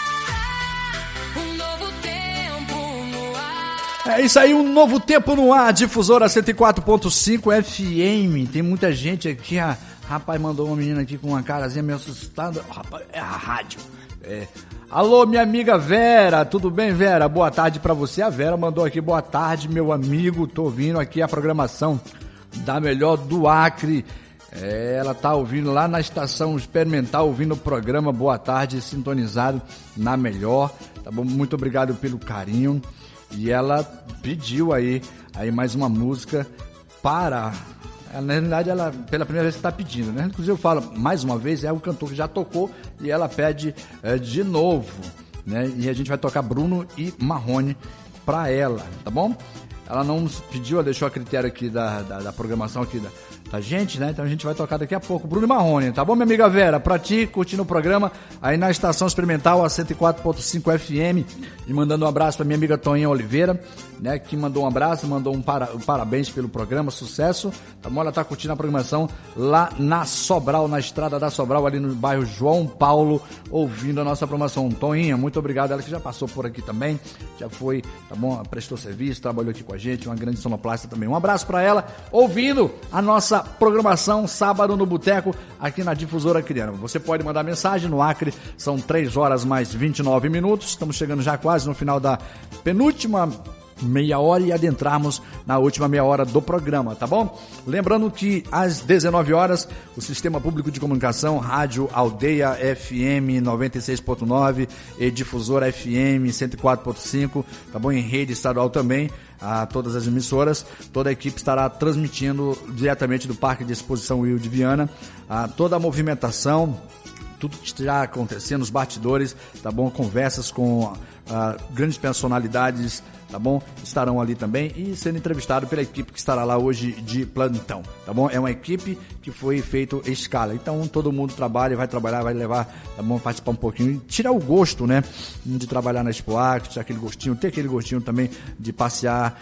um novo tempo no ar. É isso aí, um novo tempo no ar, difusora cento e quatro ponto cinco F M. Tem muita gente aqui, a rapaz mandou uma menina aqui com uma carazinha meio assustada. Rapaz, é a rádio. É. Alô, minha amiga Vera, tudo bem, Vera? Boa tarde pra você. A Vera mandou aqui, boa tarde, meu amigo. Tô ouvindo aqui a programação da melhor do Acre. É, ela tá ouvindo lá na estação experimental, ouvindo o programa. Boa tarde, sintonizado na melhor. Tá bom? Muito obrigado pelo carinho. E ela pediu aí, aí mais uma música para... Na realidade, ela pela primeira vez está pedindo, né? Inclusive eu falo, mais uma vez, é o cantor que já tocou e ela pede é, de novo, né? E a gente vai tocar Bruno e Marrone para ela, tá bom? Ela não nos pediu, ela deixou a critério aqui da, da, da programação aqui da, da gente, né? Então a gente vai tocar daqui a pouco Bruno e Marrone, tá bom, minha amiga Vera? Pra ti, curtindo o programa aí na Estação Experimental, a cento e quatro ponto cinco F M, e mandando um abraço pra minha amiga Toninha Oliveira, né? Que mandou um abraço, mandou um, para, um parabéns pelo programa, sucesso, tá bom? Ela tá curtindo a programação lá na Sobral, na estrada da Sobral, ali no bairro João Paulo, ouvindo a nossa programação. Toninha, muito obrigado, ela que já passou por aqui também, já foi, tá bom? Prestou serviço, trabalhou aqui com a gente, uma grande sonoplasta também. Um abraço pra ela, ouvindo a nossa programação Sábado no Boteco, aqui na Difusora Acreana. Você pode mandar mensagem no Acre, são três horas mais vinte e nove minutos, estamos chegando já quase no final da penúltima meia hora e adentrarmos na última meia hora do programa, tá bom? Lembrando que às dezenove horas, o Sistema Público de Comunicação, Rádio Aldeia F M noventa e seis ponto nove e Difusora F M cento e quatro ponto cinco, tá bom? Em rede estadual também, a todas as emissoras, toda a equipe estará transmitindo diretamente do Parque de Exposição Will de Viana, a toda a movimentação, tudo que está acontecendo, os bastidores, tá bom? Conversas com uh, grandes personalidades, tá bom? Estarão ali também e sendo entrevistado pela equipe que estará lá hoje de plantão, tá bom? É uma equipe que foi feito em escala, então todo mundo trabalha, vai trabalhar, vai levar, tá bom? Participar um pouquinho e tirar o gosto, né? De trabalhar na Expo Acre, tirar aquele gostinho, ter aquele gostinho também de passear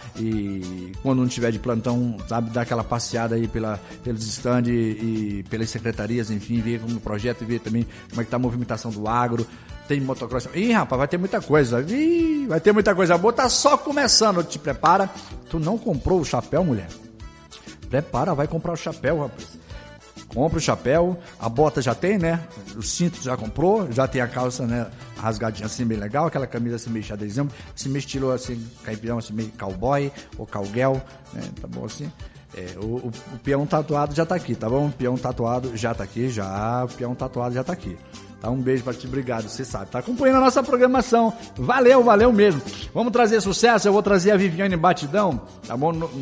e quando não tiver de plantão, sabe? Dar aquela passeada aí pela, pelos stands e, e pelas secretarias, enfim, ver como o projeto e ver também como é que tá a movimentação do agro. Tem motocross. Ih, rapaz, vai ter muita coisa. Ih, vai ter muita coisa boa. Tá só começando. Te prepara. Tu não comprou o chapéu, mulher? Prepara, vai comprar o chapéu, rapaz. Compra o chapéu. A bota já tem, né? O cinto já comprou. Já tem a calça, né? Rasgadinha assim, bem legal. Aquela camisa assim, meio xadrezão. Assim, meio estilo assim, caipirão, assim, meio cowboy ou cowgirl, né? Tá bom assim? É, o, o, o peão tatuado já tá aqui, tá bom? O peão tatuado já tá aqui, já. O peão tatuado já tá aqui. Tá, um beijo pra ti, obrigado, você sabe. Tá acompanhando a nossa programação. Valeu, valeu mesmo. Vamos trazer sucesso, eu vou trazer a Viviane Batidão, tá bom? Não,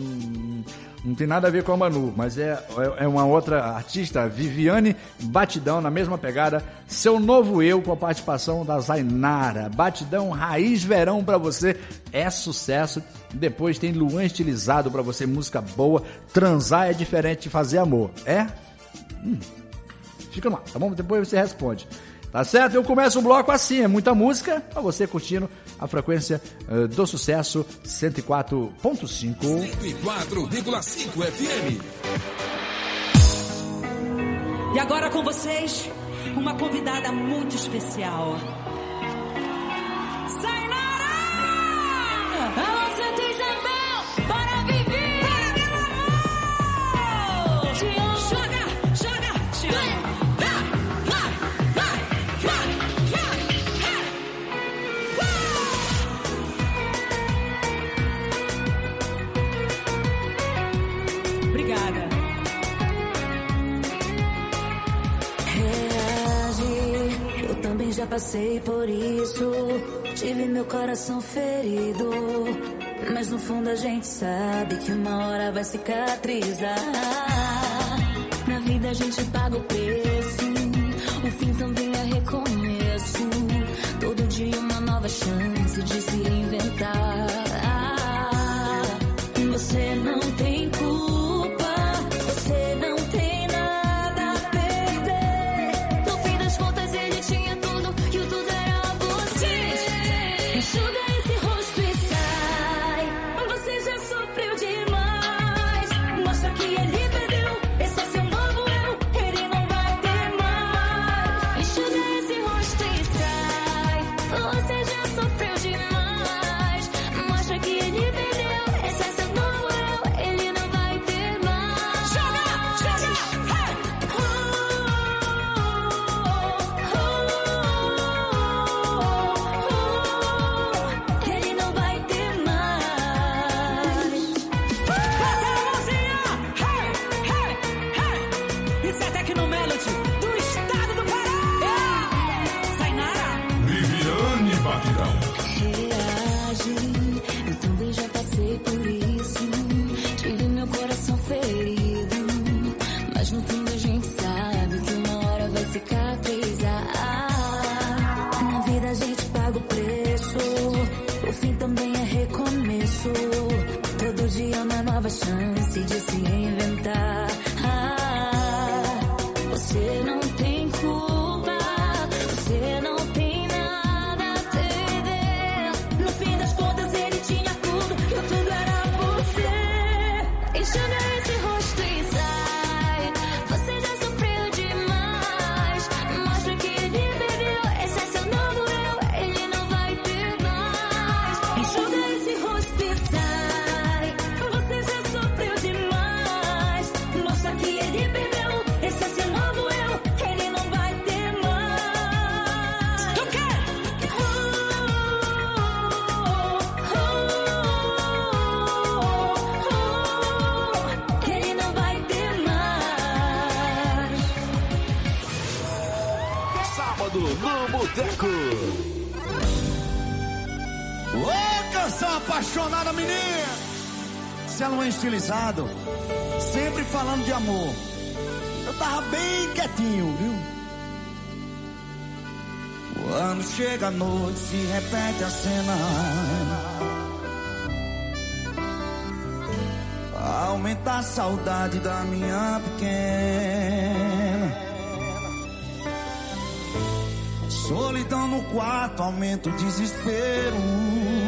não tem nada a ver com a Manu, mas é, é uma outra artista, Viviane Batidão, na mesma pegada. Seu Novo Eu, com a participação da Zainara. Batidão, raiz verão pra você, é sucesso. Depois tem Luan Estilizado pra você, música boa. Transar é diferente de fazer amor, é? Hum. Fica no ar, tá bom? Depois você responde. Tá certo? Eu começo o bloco assim, é muita música, pra você curtindo a frequência uh, do sucesso cento e quatro ponto cinco. cento e quatro vírgula cinco F M. E agora com vocês, uma convidada muito especial. Sainara! Alô, Santo Isabel, para viver! Joga, joga, te amo. Já passei por isso, tive meu coração ferido, mas no fundo a gente sabe que uma hora vai cicatrizar. Na vida a gente paga o preço, o fim também é recomeço. Todo dia uma nova chance de se reinventar. Você não tem culpa, você não tem nada a perder. No fim das contas ele tinha tudo e o tudo era você. Enxuga esse rosto e sai. Você já sofreu demais. Mostra que ele perdeu. Esse é seu novo eu, ele não vai ter mais. Enxuga esse rosto e sai. Você já sofreu demais. Mostra que ele perdeu. Esse é seu novo eu, ele não vai ter mais. Joga, joga, hey! Ele não vai ter mais. Bota a mãozinha! Hey, hey, hey! Isso é Tecnomelody do estado do Pará! Sainara! Viviane Batidão. Reage, eu também já passei por isso. Tive meu coração ferido, mas no fim a gente sabe que uma hora vai cicatrizar. Na vida a gente paga o preço, o fim também é recomeço. Todo dia uma nova chance de se reinventar. Você não tem culpa, você não tem nada a perder. No fim das contas ele tinha tudo e o tudo era você. Enxuga esse rosto e sai. Você já sofreu demais. Mostra que ele bebeu. Esse é seu novo eu, ele não vai ter mais. Enxuga esse rosto e sai. Você já sofreu demais. Mostra que ele bebeu. Esse é seu novo eu, ele não vai ter mais. Do quê? Ele não vai ter mais. Sábado no Boteco. Ô, canção apaixonada, menina! Se ela não é estilizado, sempre falando de amor. Eu tava bem quietinho, viu? Quando chega a noite, se repete a cena. Aumenta a saudade da minha pequena. Solidão no quarto, aumenta o desespero.